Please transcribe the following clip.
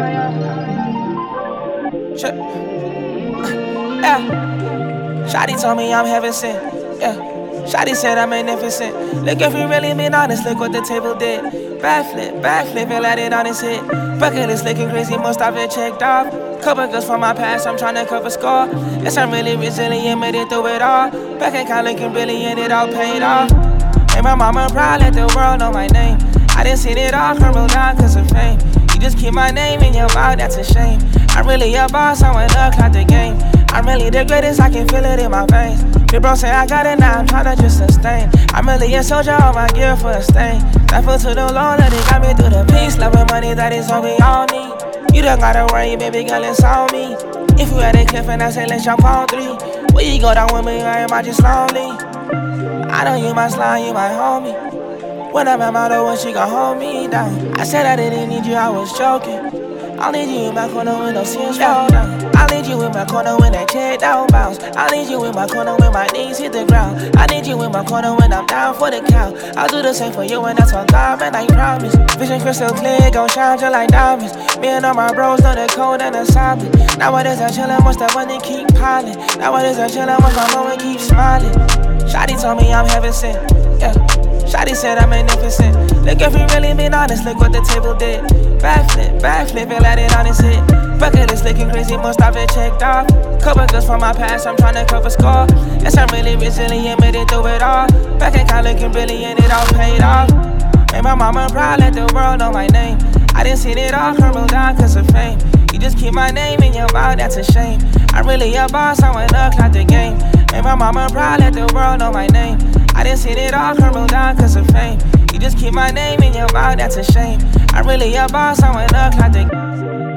Shit. Yeah. Shawty told me I'm heaven sent. Yeah. Shawty said I'm magnificent. Look, if we really been honest, look what the table did. Backflip, and let it on his hit. Bucket list looking crazy, most of it checked off. Couple girls from my past, I'm tryna cover score. Yes, I'm really resilient, made it through it all. Bank account looking brilliant, it all paid off. Made my mama proud, let the world know my name. I done seen it all crumble down cause of fame. You just keep my name in your mouth, that's a shame. I'm really a boss, I went up, clock the game. I'm really the greatest, I can feel it in my veins. The bro say I got it now, I'm tryna just sustain. I'm really a soldier, all my gear for a stain. Thankful to the Lord that He got me through the peace. Love and money, that is all we all need. You don't gotta worry, baby girl, it's on me. If you at a cliff and I say let's jump on 3, will you go down with me or am I just lonely? I know you my slime, you my homie. When I'm at my door, she gon' hold me down. I said I didn't need you, I was joking. I need you in my corner when no tears fall down. I need you in my corner when that chair down bounce. I need you in my corner when my knees hit the ground. I need you in my corner when I'm down for the count. I'll do the same for you and that's on God, man, I promise. Vision crystal clear, gon' shine just like diamonds. Me and all my bros know the code and the silent. Nowadays I chillin' once the money keep piling. Nowadays I chillin' once my moment keep smiling. Shawty told me I'm heaven sent, yeah. Shawty said I'm magnificent. Look, if we really been honest, look what the table did. Backflip, and let it on his hit. Bucket list looking crazy, most of it checked off. Couple girls from my past, I'm tryna cover score. Yes, I'm really resilient, made it through it all. Bank account looking brilliant, it all paid off. Made my mama proud, let the world know my name. I done seen it all crumble down cause of fame. You just keep my name in your mouth, that's a shame. I'm really a boss, I went up, clock the game. Made my mama proud, let the world know my name. I done seen it all crumble down cause of fame. You just keep my name in your mouth, that's a shame. I'm really a boss, I went up, clock the game.